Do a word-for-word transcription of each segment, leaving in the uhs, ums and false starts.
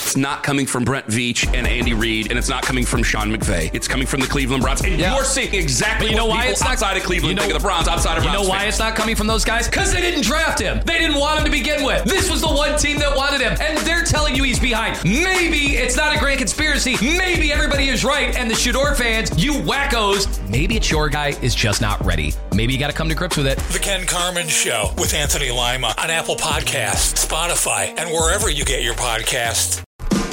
it's not coming from Brent Veach and Andy Reid, and it's not coming from Sean McVay. It's coming from the Cleveland Browns. And yeah. you're seeing exactly but you know what why people it's not, outside of Cleveland you know, think of the Browns, outside of You Browns know why fans. it's not coming from those guys? Because they didn't draft him. They didn't want him to begin with. This was the one team that wanted him, and they're telling you he's behind. Maybe it's not a grand conspiracy. Maybe everybody is right, and the Shador fans, you wackos, maybe it's your guy is just not ready. Maybe you got to come to grips with it. The Ken Carman Show with Anthony Lima on Apple Podcasts, Spotify, and wherever you get your podcasts.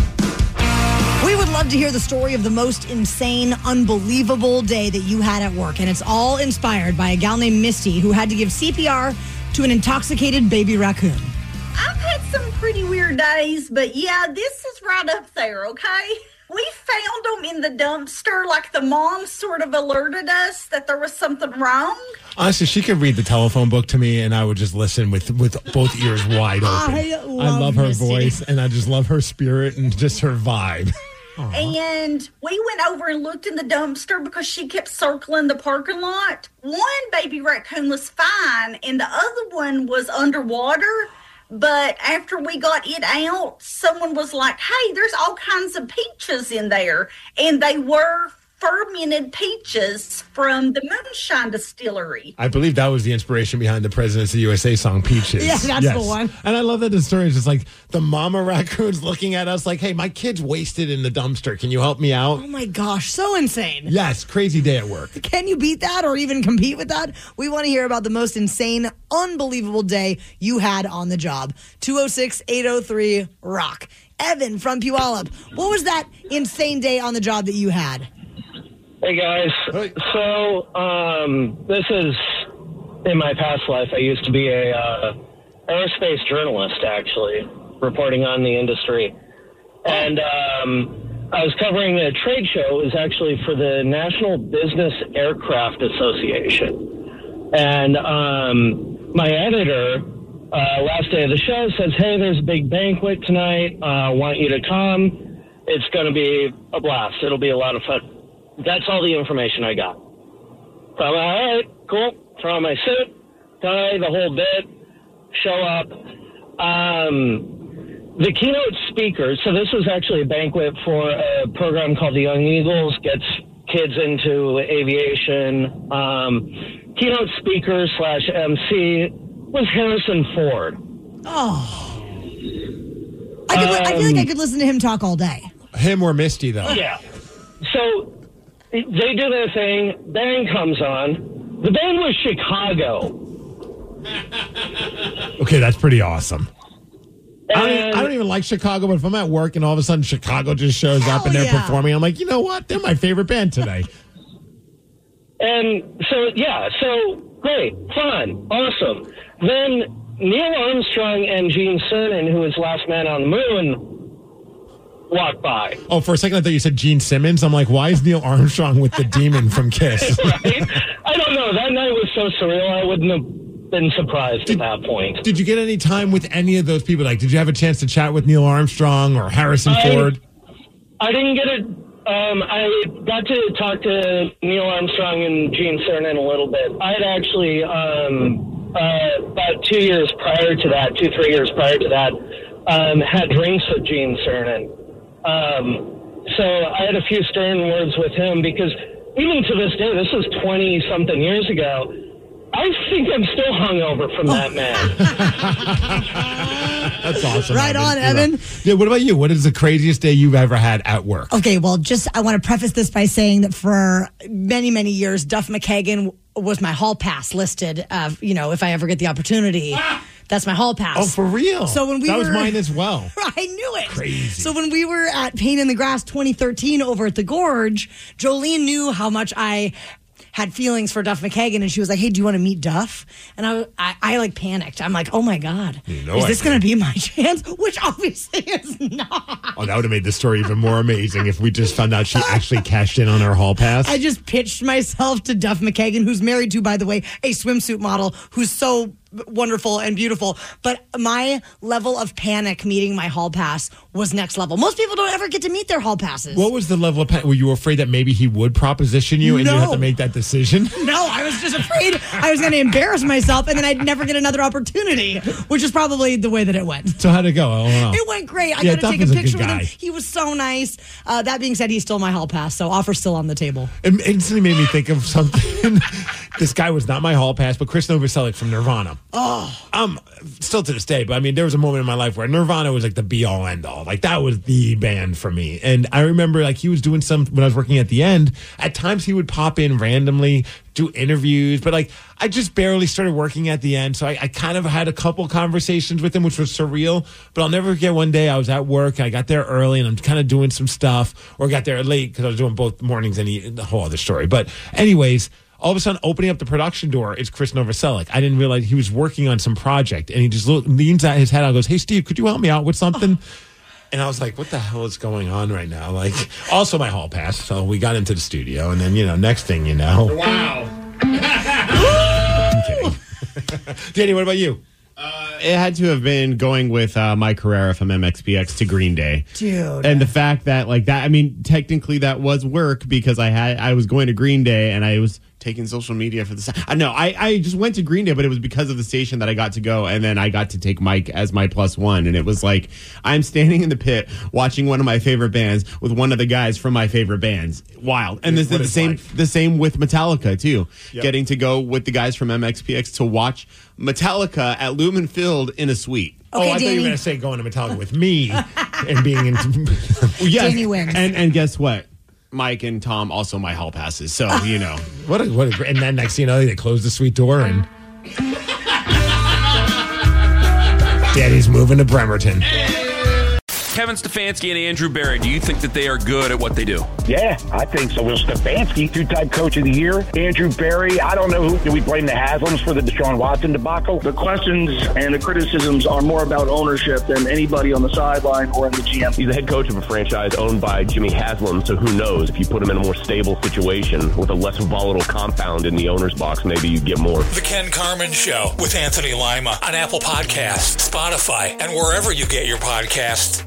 We would love to hear the story of the most insane, unbelievable day that you had at work. And it's all inspired by a gal named Misty who had to give C P R to an intoxicated baby raccoon. I've had some pretty weird days, but yeah, this is right up there, okay? We found them in the dumpster, like the mom sort of alerted us that there was something wrong. Honestly, she could read the telephone book to me, and I would just listen with, with both ears wide open. I love, I love her Misty. voice, and I just love her spirit and just her vibe. Aww. And we went over and looked in the dumpster because she kept circling the parking lot. One baby raccoon was fine, and the other one was underwater. But after we got it out, someone was like, hey, there's all kinds of peaches in there. And they were fermented peaches from the Moonshine Distillery. I believe that was the inspiration behind the Presidents of the U S A song, Peaches. Yeah, that's yes. the one. And I love that the story is just like the mama raccoons looking at us like, hey, my kid's wasted in the dumpster. Can you help me out? Oh, my gosh. So insane. Yes. Crazy day at work. Can you beat that or even compete with that? We want to hear about the most insane, unbelievable day you had on the job. two oh six, eight oh three, ROCK. Evan from Puyallup. What was that insane day on the job that you had? Hey, guys. Hey. So, um, this is, in my past life, I used to be a uh, aerospace journalist, actually, reporting on the industry. And um, I was covering a trade show. It was actually for the National Business Aircraft Association. And um, my editor, uh, last day of the show, says, hey, there's a big banquet tonight. I uh, want you to come. It's going to be a blast. It'll be a lot of fun. That's all the information I got. So I'm like, all right, cool. Throw on my suit, tie, the whole bit, show up. Um, the keynote speaker, so this was actually a banquet for a program called the Young Eagles, gets kids into aviation. Um, keynote speaker slash M C was Harrison Ford. Oh. I, could, um, I feel like I could listen to him talk all day. Him or Misty, though. Yeah. So they do their thing. Band comes on. The band was Chicago. Okay, that's pretty awesome. And I don't, even, I don't even like Chicago, but if I'm at work and all of a sudden Chicago just shows Hell up and they're yeah. performing, I'm like, you know what? They're my favorite band today. And so, yeah, so great, fun, awesome. Then Neil Armstrong and Gene Cernan, who was last man on the moon, walked by. Oh, for a second I thought you said Gene Simmons. I'm like, why is Neil Armstrong with the demon from Kiss? Right? I don't know. That night was so surreal, I wouldn't have been surprised did, at that point. Did you get any time with any of those people? Like, did you have a chance to chat with Neil Armstrong or Harrison I, Ford? I didn't get it. Um, I got to talk to Neil Armstrong and Gene Cernan a little bit. I had actually, um, uh, about two years prior to that, two, three years prior to that, um, had drinks with Gene Cernan. Um, so I had a few stern words with him because even to this day, this was twenty-something years ago, I think I'm still hungover from that man. That's awesome. Right Evan. on, Evan. Yeah, what about you? What is the craziest day you've ever had at work? Okay, well, just I want to preface this by saying that for many, many years, Duff McKagan was my hall pass listed. Uh, you know, if I ever get the opportunity. That's my hall pass. Oh, for real? So when we that were, was mine as well. I knew it. Crazy. So when we were at Pain in the Grass twenty thirteen over at the Gorge, Jolene knew how much I had feelings for Duff McKagan, and she was like, hey, do you want to meet Duff? And I, I, I like panicked. I'm like, oh my God, you know is I this did. going to be my chance? Which obviously is not. Oh, that would have made the story even more amazing if we just found out she actually cashed in on her hall pass. I just pitched myself to Duff McKagan, who's married to, by the way, a swimsuit model who's so wonderful and beautiful. But my level of panic meeting my hall pass was next level. Most people don't ever get to meet their hall passes. What was the level of panic? Were you afraid that maybe he would proposition you and No. you had to make that decision? No, I was just afraid I was going to embarrass myself and then I'd never get another opportunity, which is probably the way that it went. So how'd it go? I don't know. It went great. I Yeah, got to Duff take a is a good picture with him. guy. He was so nice. Uh, that being said, he stole my hall pass, so offer's still on the table. It instantly made me think of something. This guy was not my hall pass, but Chris Novoselic from Nirvana. Oh. Um, still to this day, but I mean, there was a moment in my life where Nirvana was like the be all end all. Like that was the band for me. And I remember like he was doing some, when I was working at the end, at times he would pop in randomly, do interviews, but like I just barely started working at the end. So I, I kind of had a couple conversations with him, which was surreal. But I'll never forget one day I was at work. I got there early and I'm kind of doing some stuff, or got there late because I was doing both mornings and the, the whole other story. But anyways, all of a sudden, opening up the production door, it's Chris Novoselic. I didn't realize he was working on some project, and he just look, leans out his head out and goes, "Hey, Steve, could you help me out with something?" And I was like, what the hell is going on right now? Like, also my hall pass. So we got into the studio, and then, you know, next thing you know. Wow. I'm kidding. Danny, what about you? Uh, it had to have been going with uh, Mike Herrera from M X P X to Green Day. Dude. And the fact that, like, that, I mean, technically that was work because I had, I was going to Green Day and I was taking social media for the. I know I, I just went to Green Day, but it was because of the station that I got to go, and then I got to take Mike as my plus one, and it was like I'm standing in the pit watching one of my favorite bands with one of the guys from my favorite bands. Wild, and this is the same. Life? The same with Metallica too. Yep. Getting to go with the guys from M X P X to watch Metallica at Lumen Field in a suite. Oh, Okay, I thought you Danny. were going to say going to Metallica with me and being in. Yes. Danny wins. And and guess what? Mike and Tom also my hall passes, so you know. What a, what a, and then next thing you know, they closed the suite door and Daddy's moving to Bremerton. Kevin Stefanski and Andrew Berry, do you think that they are good at what they do? Yeah, I think so. Will Stefanski, two-time coach of the year. Andrew Berry, I don't know who. Do we blame the Haslams for the Deshaun Watson debacle? The questions and the criticisms are more about ownership than anybody on the sideline or in the G M. He's the head coach of a franchise owned by Jimmy Haslam, so who knows? If you put him in a more stable situation with a less volatile compound in the owner's box, maybe you get more. The Ken Carman Show with Anthony Lima on Apple Podcasts, Spotify, and wherever you get your podcasts.